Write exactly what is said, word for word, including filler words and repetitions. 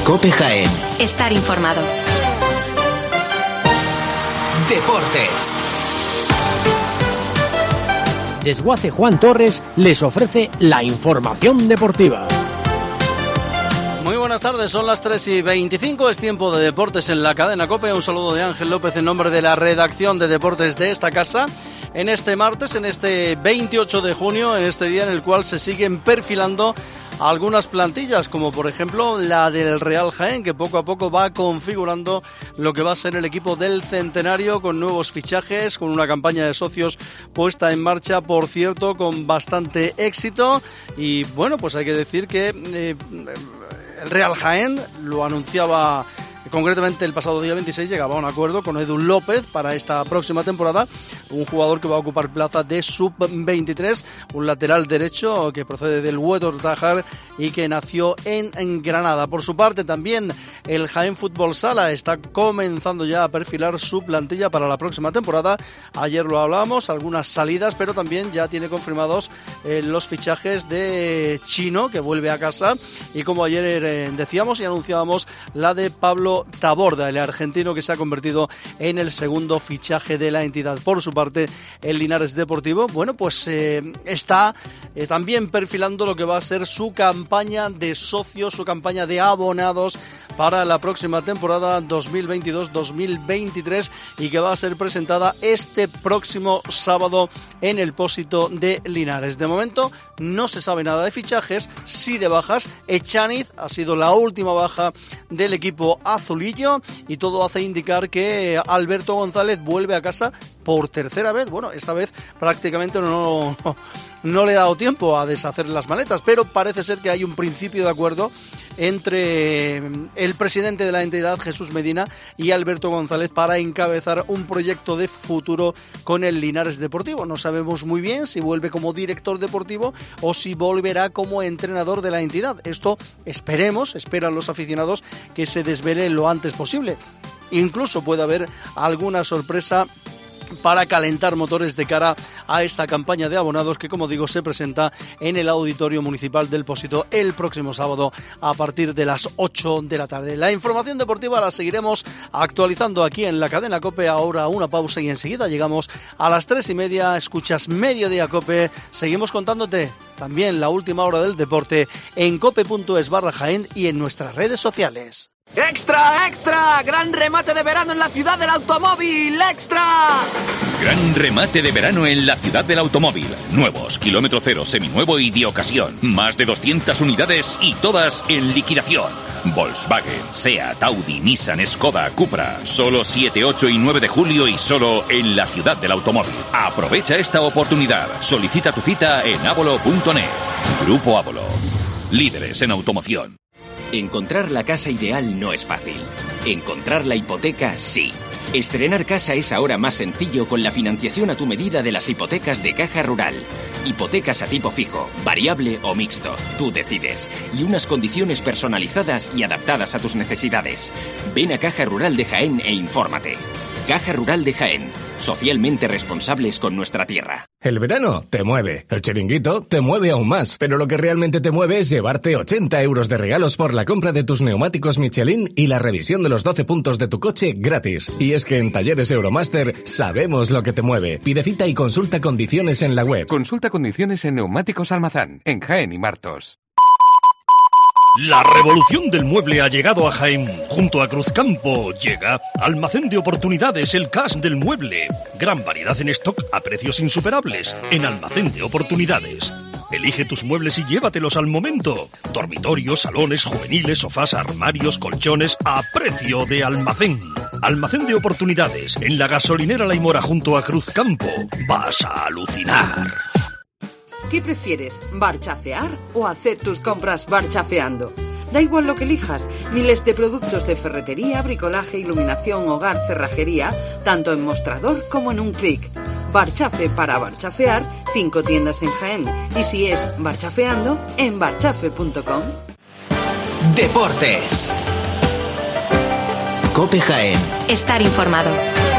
COPE Jaén. Estar informado. Deportes. Desguace Juan Torres les ofrece la información deportiva. Muy buenas tardes, son las tres y veinticinco, es tiempo de deportes en la cadena COPE. Un saludo de Ángel López en nombre de la redacción de deportes de esta casa. En este martes, en este veintiocho de junio, en este día en el cual se siguen perfilando algunas plantillas, como por ejemplo la del Real Jaén, que poco a poco va configurando lo que va a ser el equipo del centenario, con nuevos fichajes, con una campaña de socios puesta en marcha, por cierto, con bastante éxito. Y bueno, pues hay que decir que eh, el Real Jaén lo anunciaba concretamente el pasado día veintiséis, llegaba a un acuerdo con Edu López para esta próxima temporada, un jugador que va a ocupar plaza de sub veintitrés, un lateral derecho que procede del Huetor Tájar y que nació en, en Granada. Por su parte también el Jaén Fútbol Sala está comenzando ya a perfilar su plantilla para la próxima temporada. Ayer lo hablábamos, algunas salidas, pero también ya tiene confirmados eh, los fichajes de Chino, que vuelve a casa, y como ayer eh, decíamos y anunciábamos, la de Pablo Taborda, el argentino que se ha convertido en el segundo fichaje de la entidad. Por su parte, el Linares Deportivo, bueno, pues eh, está eh, también perfilando lo que va a ser su campaña de socios, su campaña de abonados para la próxima temporada dos mil veintidós dos mil veintitrés, y que va a ser presentada este próximo sábado en el Pósito de Linares. De momento no se sabe nada de fichajes, sí de bajas. Echaniz ha sido la última baja del equipo azulillo y todo hace indicar que Alberto González vuelve a casa por tercera vez. Bueno, esta vez prácticamente no, no, no le ha dado tiempo a deshacer las maletas, pero parece ser que hay un principio de acuerdo entre el presidente de la entidad, Jesús Medina, y Alberto González para encabezar un proyecto de futuro con el Linares Deportivo. No sabemos muy bien si vuelve como director deportivo o si volverá como entrenador de la entidad. Esto esperemos, esperan los aficionados, que se desvele lo antes posible. Incluso puede haber alguna sorpresa para calentar motores de cara a esta campaña de abonados que, como digo, se presenta en el Auditorio Municipal del Pósito el próximo sábado a partir de las ocho de la tarde. La información deportiva la seguiremos actualizando aquí en la cadena COPE. Ahora una pausa y enseguida llegamos a las tres y media. Escuchas Mediodía COPE. Seguimos contándote también la última hora del deporte en cope.es barra Jaén y en nuestras redes sociales. ¡Extra, extra! ¡Gran remate de verano en la ciudad del automóvil! ¡Extra! Gran remate de verano en la ciudad del automóvil. Nuevos, kilómetro cero, seminuevo y de ocasión. Más de doscientas unidades y todas en liquidación. Volkswagen, Seat, Audi, Nissan, Skoda, Cupra. Solo siete, ocho y nueve de julio y solo en la ciudad del automóvil. Aprovecha esta oportunidad. Solicita tu cita en abolo punto net. Grupo Abolo. Líderes en automoción. Encontrar la casa ideal no es fácil. Encontrar la hipoteca, sí. Estrenar casa es ahora más sencillo con la financiación a tu medida de las hipotecas de Caja Rural. Hipotecas a tipo fijo, variable o mixto. Tú decides. Y unas condiciones personalizadas y adaptadas a tus necesidades. Ven a Caja Rural de Jaén e infórmate. Caja Rural de Jaén. Socialmente responsables con nuestra tierra. El verano te mueve, el chiringuito te mueve aún más, pero lo que realmente te mueve es llevarte ochenta euros de regalos por la compra de tus neumáticos Michelin y la revisión de los doce puntos de tu coche gratis. Y es que en Talleres Euromaster sabemos lo que te mueve. Pide cita y consulta condiciones en la web. Consulta condiciones en Neumáticos Almazán, en Jaén y Martos. La revolución del mueble ha llegado a Jaén. Junto a Cruzcampo llega Almacén de Oportunidades, el cash del mueble. Gran variedad en stock a precios insuperables en Almacén de Oportunidades. Elige tus muebles y llévatelos al momento. Dormitorios, salones, juveniles, sofás, armarios, colchones a precio de almacén. Almacén de Oportunidades en la gasolinera La Imora junto a Cruzcampo. Vas a alucinar. ¿Qué prefieres, barchafear o hacer tus compras barchafeando? Da igual lo que elijas, miles de productos de ferretería, bricolaje, iluminación, hogar, cerrajería, tanto en mostrador como en un clic. Barchafe para barchafear, cinco tiendas en Jaén. Y si es barchafeando, en barchafe punto com. Deportes. COPE Jaén. Estar informado.